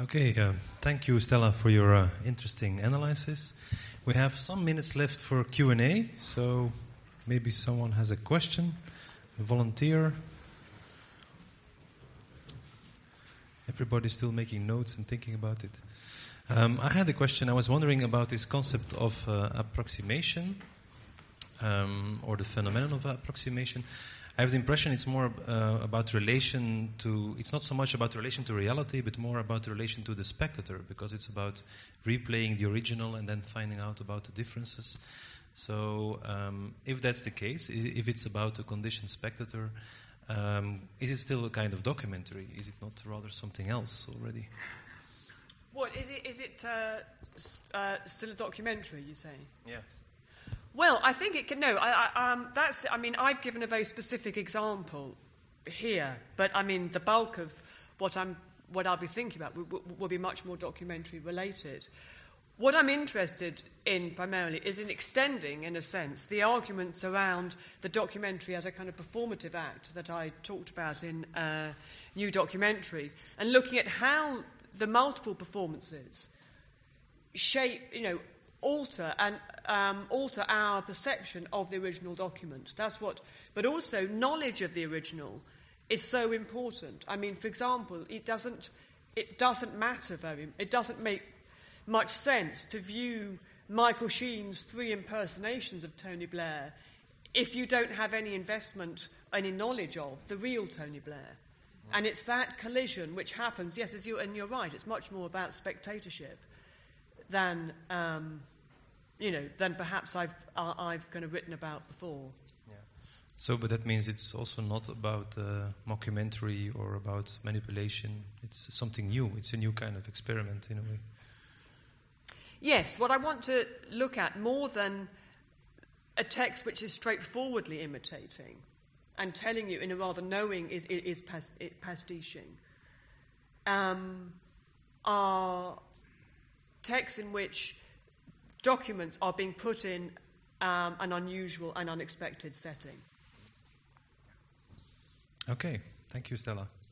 Okay, thank you, Stella, for your interesting analysis. We have some minutes left for Q&A, so maybe someone has a question, a volunteer. Everybody's still making notes and thinking about it. I had a question. I was wondering about this concept of approximation, or the phenomenon of approximation. I have the impression it's more about relation to... It's not so much about relation to reality, but more about relation to the spectator, because it's about replaying the original and then finding out about the differences. So if that's the case, if it's about a conditioned spectator, is it still a kind of documentary? Is it not rather something else already? What, is it still a documentary, you say? Yeah. Well, I think it can. No, I mean, I've given a very specific example here, but I mean, the bulk of what I'll be thinking about will be much more documentary related. What I'm interested in primarily is in extending, in a sense, the arguments around the documentary as a kind of performative act that I talked about in New Documentary, and looking at how the multiple performances shape, alter our perception of the original document. That's what. But also, knowledge of the original is so important. I mean, for example, it doesn't make much sense to view Michael Sheen's 3 impersonations of Tony Blair if you don't have any investment, any knowledge of the real Tony Blair. And it's that collision which happens. Yes, and you're right. It's much more about spectatorship than perhaps I've kind of written about before. Yeah. So, but that means it's also not about mockumentary or about manipulation. It's something new. It's a new kind of experiment in a way. Yes, what I want to look at more than a text which is straightforwardly imitating and telling you in a rather knowing is pastiching, are texts in which documents are being put in an unusual and unexpected setting. Okay, thank you, Stella.